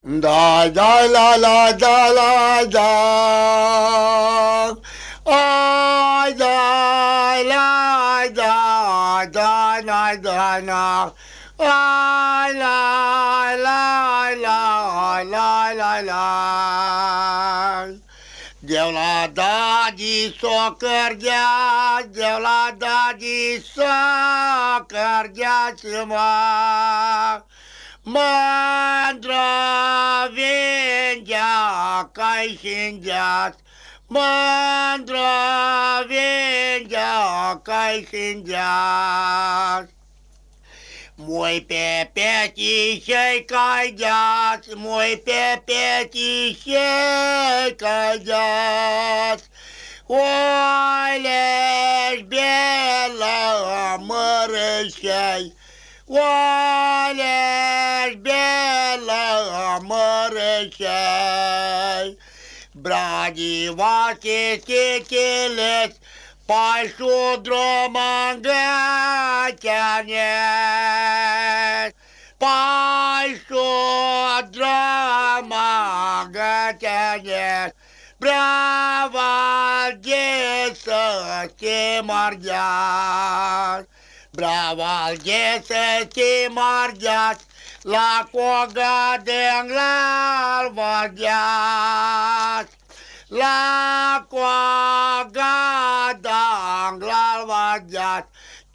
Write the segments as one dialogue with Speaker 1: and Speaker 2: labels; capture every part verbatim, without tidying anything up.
Speaker 1: Da, da, la, la, da, la, da. Ai, da, la, da, da, na, da, na. Ai, la, la, la, la, la, la. Deu la da di so cărdea, deu la da di so cărdea-ți-mă. Mândră vindea cai și-ndeați, mândră vindea cai și-ndeați. Mui pe petișei cai deați, mui pe petișei cai deați. Oile-și belă mărășei, oile-și belă mărășei. Bradivați titileți, pașu dromangăteaneți, pașu dromangăteaneți. Brava de să te mardeați, brava de să te mardeați, la coga de-nglal vădeați, la coga de-nglal vădeați.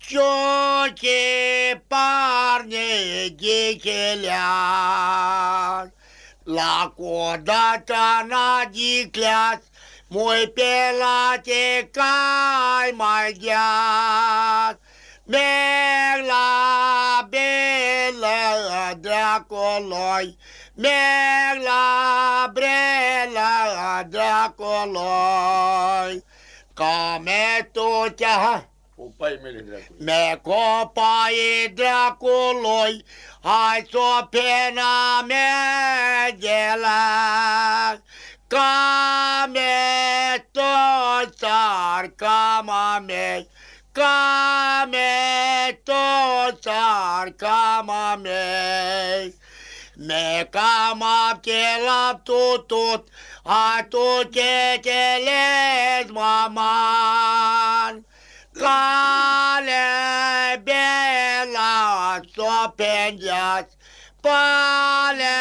Speaker 1: Cioce parne de cheleați, la codata n-adicleați, mui pe la te cai mai gheați. Merg la belă dracoloi, merg la brelă dracoloi. Came tu te-a
Speaker 2: Copaii mele dracului.
Speaker 1: me copaii dracului, hai s-o pena mea de la. Came toți ar cama mei, came toți ar cama mei. Me cama te lap tutut, a tu te te lezi maman. Cale bela s-o pendeați, pale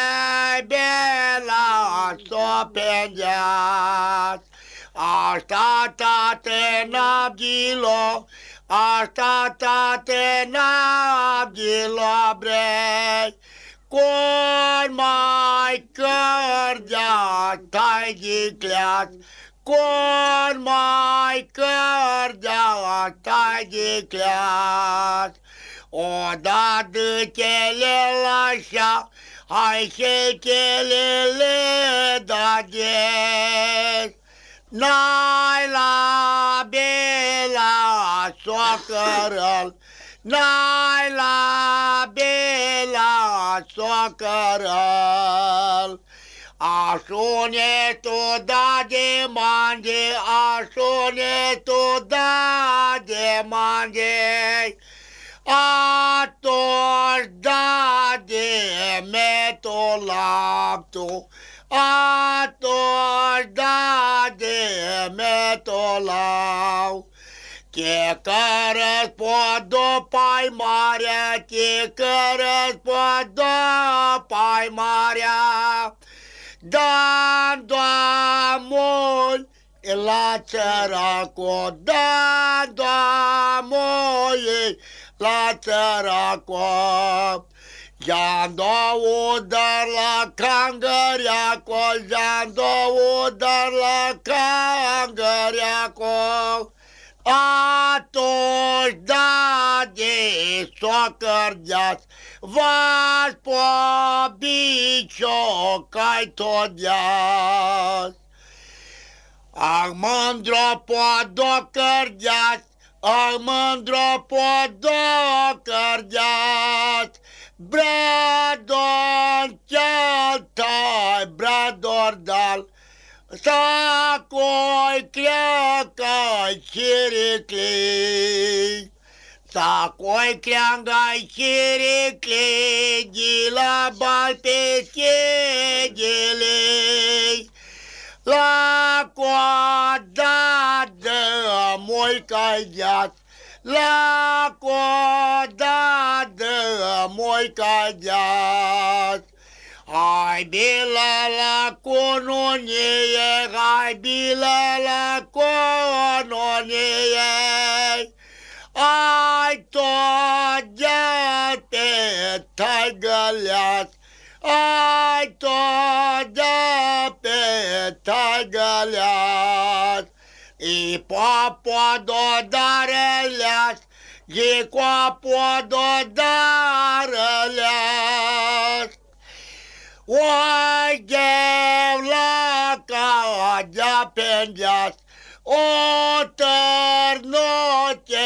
Speaker 1: bela s-o pendeați. Asta tate n-abdilo, asta tate n-abdilo brei. Con mai cărdea tai dicleați, con mai cărdea tai dicleați. Odată chelele așa, hai și chelele dageți. N-ai la bela socărăl, n-ai la bela socărăl. Așune tu da de mande, așune tu da de mande. Atunci da de metolaptu, atunci da de metolau. Te cărăți po pai marea, te cărăți po pai marea. Dan doamoi la țăraco, dan doamoi la țăraco. Jean două dar la cangăreaco, Jean două dar la cangăreaco. Atunci da de socărdeați, v-ați pobicio cai tot deați. Ar mândro podo cărdeați, ar mândro podo cărdeați. Bradon cel tai, brador dal, Sacoi creanga chiricli, sacoi creanga chiricli, di la bal pe coada de moi-ca-i gheaț, la coada de moi-ca-i gheaț. Hai bila la cununie, hai bila la cununie, ai tot de pe tai găleaț, ai tot de pe tai găleaț. I popo dodareleaț, i popo dodareleaț. Oi gheu la cadea pendeaț, o tărnote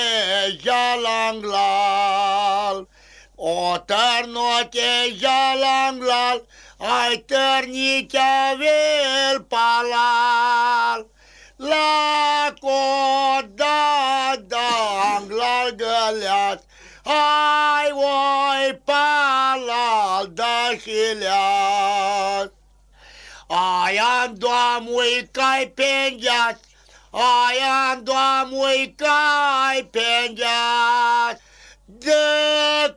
Speaker 1: jalanglal, o tărnote jalanglal, ai tărnitea vel palal. La coda danglal găleaț, ai oi palal da hileaț. Aia-n doamui cai pendeaț, aia-n doamui cai pendeaț, de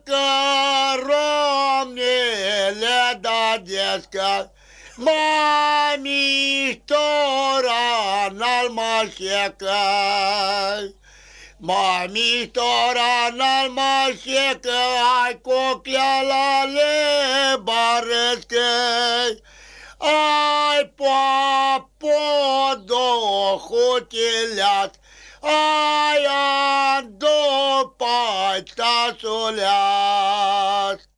Speaker 1: căromnele da descă, mai miștora n-al mașecăi. Mai miștora n-al mașecă, ai coclealale barăscăi, ai popodohutileaț, ai ando pai tasuleaț.